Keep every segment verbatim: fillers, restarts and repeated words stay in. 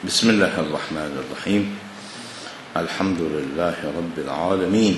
بسم الله الرحمن الرحيم. الحمد لله رب العالمين.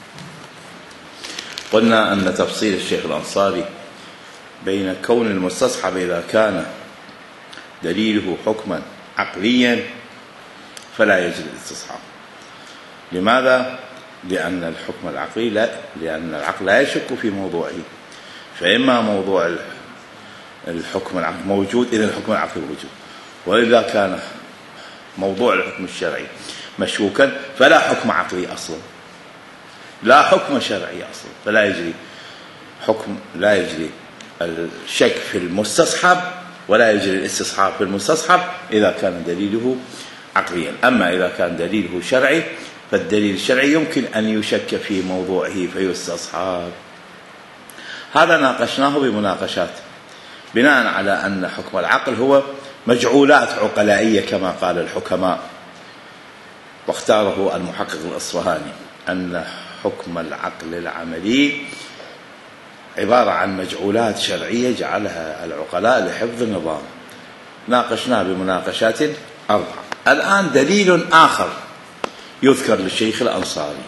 قلنا أن تفصيل الشيخ الأنصاري بين كون المستصحب إذا كان دليله حكما عقليا فلا يجري الاستصحاب. لماذا؟ لأن الحكم العقلي لا لأن العقل لا يشك في موضوعه، فإما موضوع الحكم العقلي موجود إذا الحكم العقلي موجود، وإذا كان موضوع الحكم الشرعي مشكوكا فلا حكم عقلي أصلا، لا حكم شرعي أصلا، فلا يجري حكم لا يجري الشك في المستصحب ولا يجري الاستصحاب في المستصحب إذا كان دليله عقليا. أما إذا كان دليله شرعي فالدليل الشرعي يمكن أن يشك في موضوعه فيستصحب. هذا ناقشناه بمناقشات بناء على أن حكم العقل هو مجعولات عقلائية كما قال الحكماء، واختاره المحقق الأصفهاني أن حكم العقل العملي عبارة عن مجعولات شرعية جعلها العقلاء لحفظ النظام. ناقشناه بمناقشات أربعة. الآن دليل آخر يذكر للشيخ الأنصاري،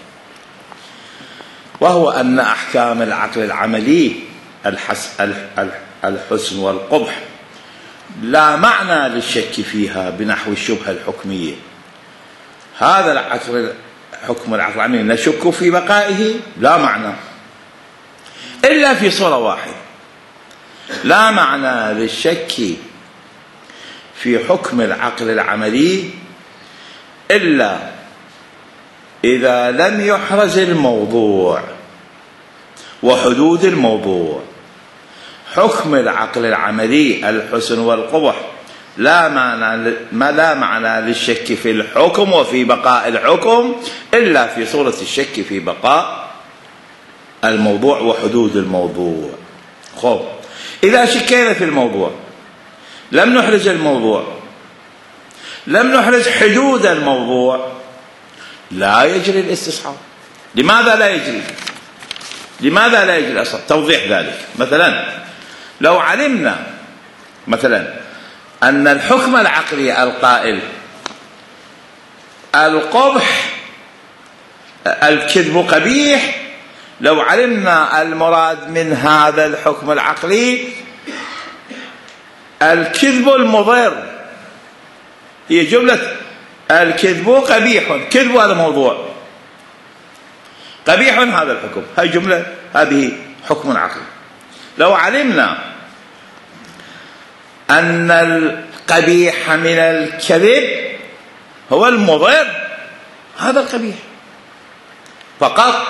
وهو أن أحكام العقل العملي الحسن والقبح لا معنى للشك فيها بنحو الشبهة الحكمية. هذا العقل حكم العقل العملي نشك في بقائه لا معنى إلا في صورة واحدة، لا معنى للشك في حكم العقل العملي إلا إذا لم يحرز الموضوع وحدود الموضوع. حكم العقل العملي الحسن والقبح لا معنى ما لا معنى للشك في الحكم وفي بقاء الحكم إلا في صورة الشك في بقاء الموضوع وحدود الموضوع. خب إذا شكينا في الموضوع لم نحرز الموضوع، لم نحرز حدود الموضوع، لا يجري الاستصحاب. لماذا لا يجري؟ لماذا لا يجري أصلا؟ توضيح ذلك: مثلا لو علمنا مثلا أن الحكم العقلي القائل القبح الكذب قبيح، لو علمنا المراد من هذا الحكم العقلي الكذب المضر، هي جملة الكذب قبيح، كذب هذا موضوع، قبيح هذا الحكم، هذه جملة، هذه حكم عقلي. لو علمنا أن القبيح من الكذب هو المضر، هذا القبيح فقط،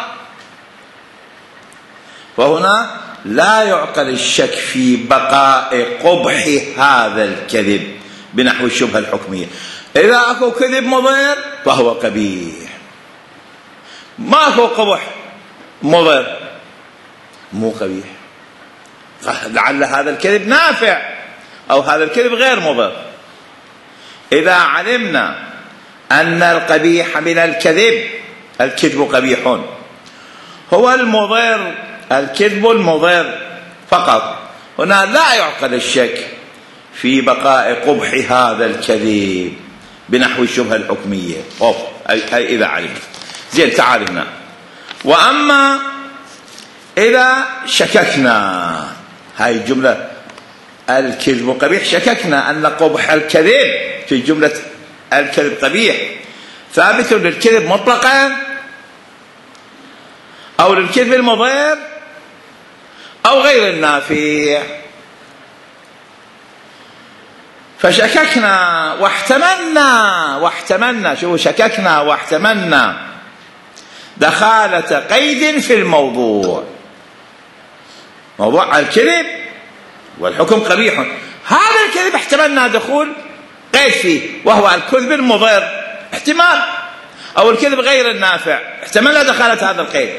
فهنا لا يعقل الشك في بقاء قبح هذا الكذب بنحو الشبهة الحكمية. إذا أكو كذب مضر فهو قبيح، ما أكو قبح مضر مو قبيح، لعل هذا الكذب نافع أو هذا الكذب غير مضر. إذا علمنا أن القبيح من الكذب الكذب قبيح هو المضر الكذب المضر فقط، هنا لا يعقل الشك في بقاء قبح هذا الكذب بنحو الشبهة الحكمية. أوف. أي إذا علمنا. زين، تعال هنا. وأما إذا شككنا، هاي الجملة الكذب قبيح، شككنا أن قبح الكذب في جملة الكذب قبيح ثابت للكذب مطلقا أو للكذب المضر أو غير النافع، فشككنا واحتملنا واحتملنا شو شككنا واحتملنا دخالة قيد في الموضوع، موضوع الكذب والحكم قبيح، هذا الكذب احتملنا دخول قيد فيه وهو الكذب المضر احتمال، أو الكذب غير النافع احتملنا دخالة هذا القيد،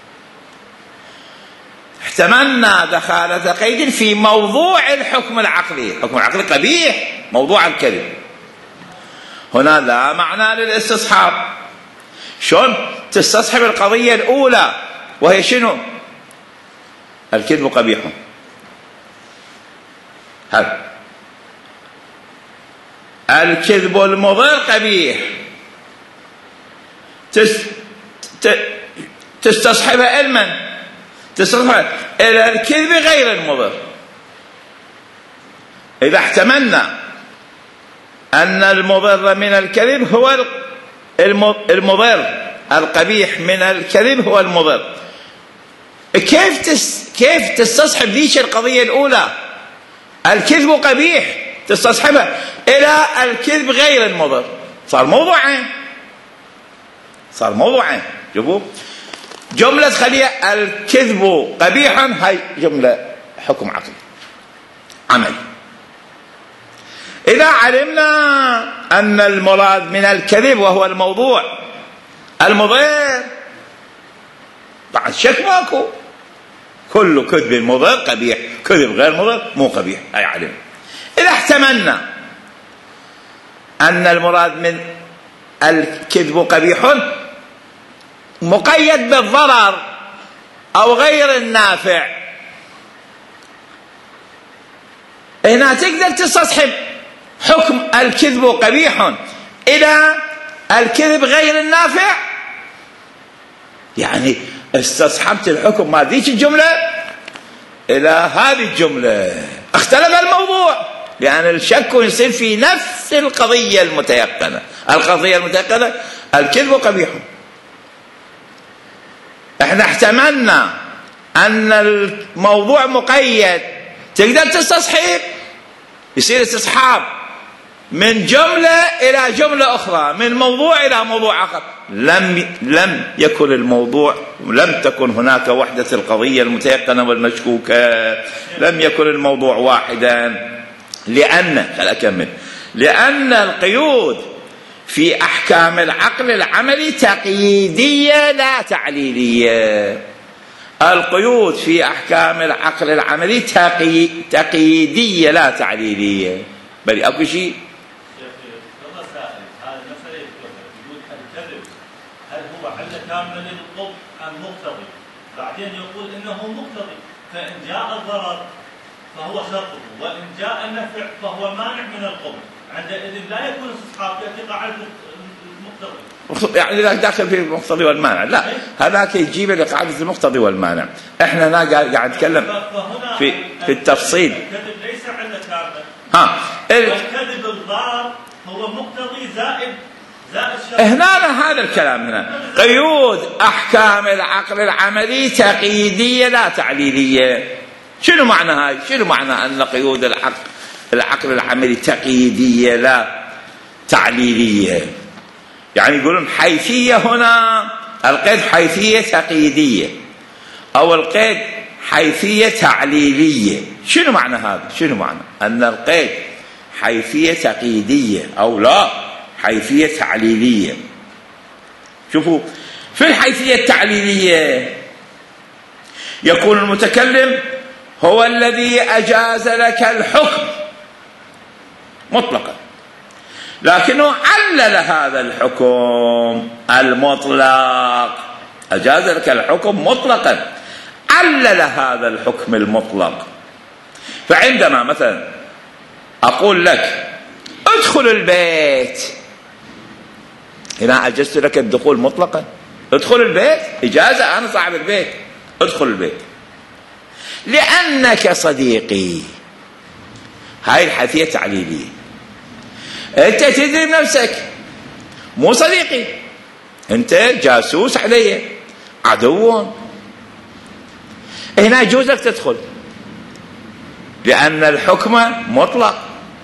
احتملنا دخالة قيد في موضوع الحكم العقلي. الحكم العقلي قبيح، موضوع الكذب، هنا لا معنى للاستصحاب. شلون تستصحب القضية الأولى وهي شنو؟ الكذب قبيح، هل الكذب المضر قبيح تستصحبها علما، تستصحبها إلى الكذب غير المضر. إذا احتملنا أن المضر من الكذب هو المضر، القبيح من الكذب هو المضر، كيف تس كيف تستصحب ذيك القضية الأولى الكذب قبيح تستصحبها إلى الكذب غير المضر؟ صار موضوعين، صار موضوعين. شوفوا جملة خليها الكذب قبيح، هاي جملة حكم عقلي عملي. إذا علمنا أن المراد من الكذب وهو الموضوع المضر، بعد شك ماكو، كل كذب مضر قبيح، كذب غير مضر مو قبيح، هاي علم. إذا احتملنا أن المراد من الكذب قبيح مقيد بالضرر أو غير النافع، هنا تقدر تستصحب حكم الكذب قبيح إلى الكذب غير النافع. يعني استصحبت الحكم مال ذيك الجملة إلى هذه الجملة، اختلف الموضوع، لأن الشك يصير في نفس القضية المتيقنة. القضية المتيقنة الكذب قبيح، احنا احتملنا أن الموضوع مقيد، تقدر تستصحب، يصير استصحاب من جملة إلى جملة أخرى، من موضوع إلى موضوع آخر. لم لم يكن الموضوع، لم تكن هناك وحدة القضية المتيقنة والمشكوكة، لم يكن الموضوع واحدا، لأن خل أكمل لأن القيود في أحكام العقل العملي تقييدية لا تعليلية. القيود في أحكام العقل العملي تقي... تقييدية لا تعليلية. بل أكو شيء هل هو علة كاملة للقبح أم مقتضي؟ بعدين يقول إنه مقتضي، فإن جاء الضرر فهو شرطه، وإن جاء النفع فهو مانع من القبح. عندئذ لا يكون استصحاب، يأتي قاعدة المقتضي، يعني داخل في المقتضي والمانع. لا، هذاك يجيب لقاعدة المقتضي والمانع. احنا هنا قاعد نتكلم في في التفصيل. الكذب ليس علة كاملة. ها الكذب الضار هو مقتضي زائد هنا هذا الكلام. هنا قيود أحكام العقل العملي تقييدية لا تعليلية. شنو معنى هاي؟ شنو معنى أن قيود العقل العقل العملي تقييدية لا تعليلية؟ يعني يقولون حيثية، هنا القيد حيثية تقييدية أو القيد حيثية تعليلية. شنو معنى هذا؟ شنو معنى أن القيد حيثية تقييدية أو لا حيثية تعليلية؟ شوفوا في الحيثية التعليلية يكون المتكلم هو الذي أجاز لك الحكم مطلقا، لكنه علل هذا الحكم المطلق، أجاز لك الحكم مطلقا، علل هذا الحكم المطلق. فعندما مثلا أقول لك ادخل البيت، هنا أجزت لك الدخول مطلقا، ادخل البيت إجازة، أنا صاحب البيت، ادخل البيت لأنك صديقي. هاي الحيثية التعليلية. أنت تدري بنفسك مو صديقي، أنت جاسوس علي، عدو. هنا يجوز لك تدخل لأن الحكم مطلق،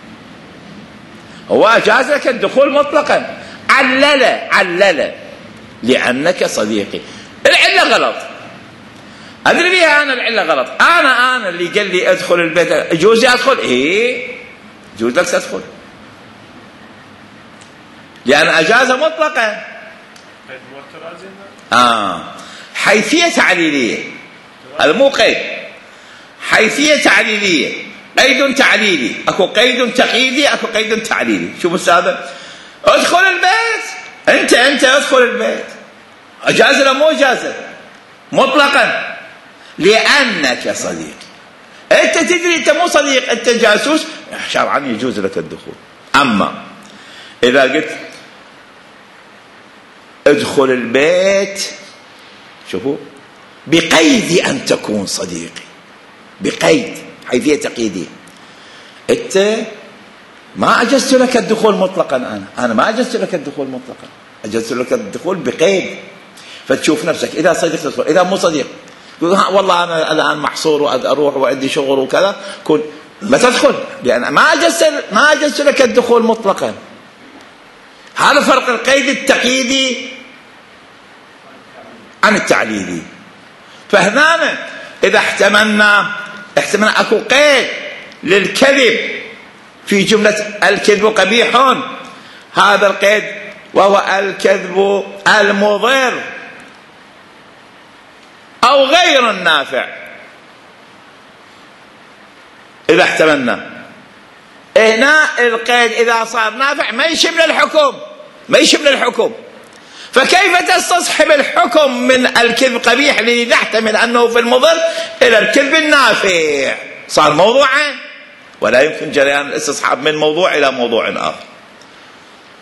هو أجاز لك الدخول مطلقا، علل علل لأنك صديقي. العلة غلط، أدري بيها أنا العلة غلط، أنا أنا اللي قال لي أدخل البيت، يجوز أدخل؟ إيه يجوز لك تدخل لأن أجازة مطلقا. آه حيثية تعليلية، هذا مو قيد، حيثية تعليلية، قيد تعليلي، أكو قيد تقييدي، أكو قيد تعليلي. شوف أستاذ، ادخل البيت، أنت أنت ادخل البيت، أجازة لا مو أجازة؟ مطلقا لأنك صديق. أنت تدري أنت مو صديق، أنت جاسوس، شرعا يجوز لك الدخول. أما إذا قلت ادخل البيت، شوفوا، بقيد أن تكون صديقي، بقيد، حيثية تقييدية. أنت ما أجزت لك الدخول مطلقا، أنا أنا ما أجزت لك الدخول مطلقا، أجزت لك الدخول بقيد. فتشوف نفسك إذا صديق تدخل، إذا مو صديق والله أنا الآن محصور وأروح وعندي شغل وكذا، كن ما تدخل، لأن ما أجزت ما أجزت لك الدخول مطلقا. هذا فرق القيد التقييدي عن التعليلي. فهنا إذا احتملنا احتملنا أكو قيد للكذب في جملة الكذب قبيح، هذا القيد وهو الكذب المضر أو غير النافع. إذا احتملنا هنا القيد إذا صار نافع ما يشمل الحكم، ما يشمل الحكم، فكيف تستصحب الحكم من الكذب قبيح لنحتمل أنه في المضر إلى الكذب النافع؟ صار موضوعا، ولا يمكن جريان الاستصحاب من موضوع إلى موضوع آخر.